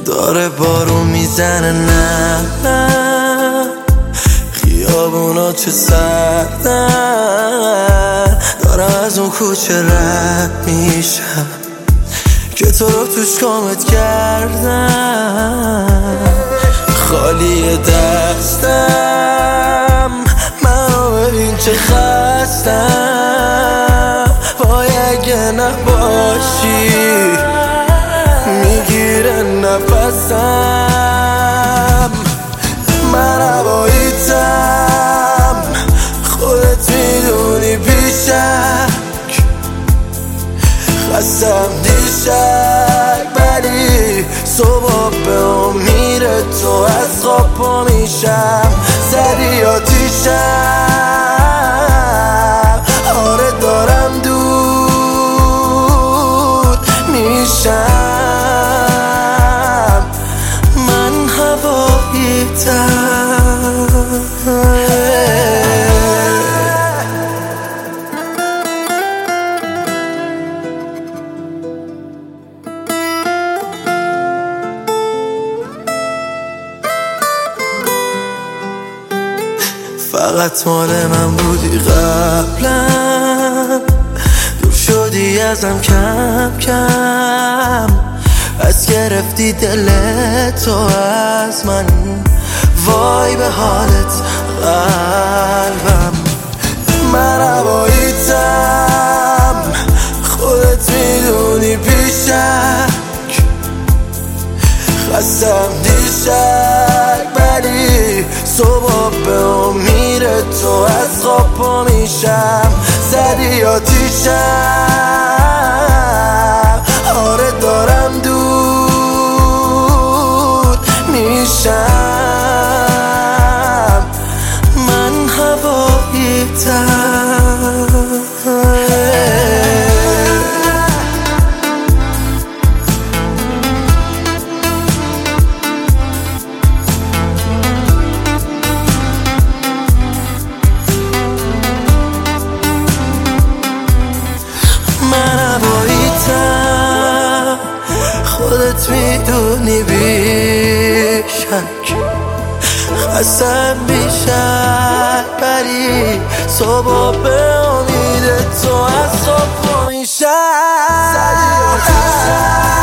داره بارون میزنه، نه خیابونا چه سردن، دارم از اون کوچه رد میشم که تو رو توش کامت کردم. خالی دستم، منو ببین چه خستم، وای اگه نباشی میگیره نفسم. من هواییتم، خودت میدونی بیشک، خستم دیشک، ولی صبح به امید تو از خواب پا میشم. زدی آتیشم، آره دارم دود میشم. من هواییتم. فقط مال من بودی قبلا، دور شدی ازم کم کم، از گرفتی دل تو از من، وای به حالت قلبم. من هواییتم، خودت میدونی بیشک، خستم دیشک، ولی صبح به امید تو از خواب پا میشم. زدی آتیشم، آره دارم دود میشم. من هواییتم. خودت میدونی بیشک، خستم بیشک، ولی صبح به امید تو از خواب پا میشم.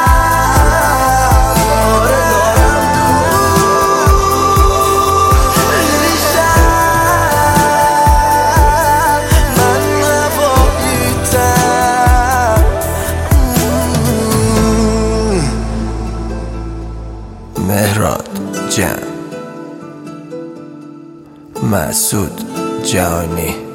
مهراد جان، مسعود جانی.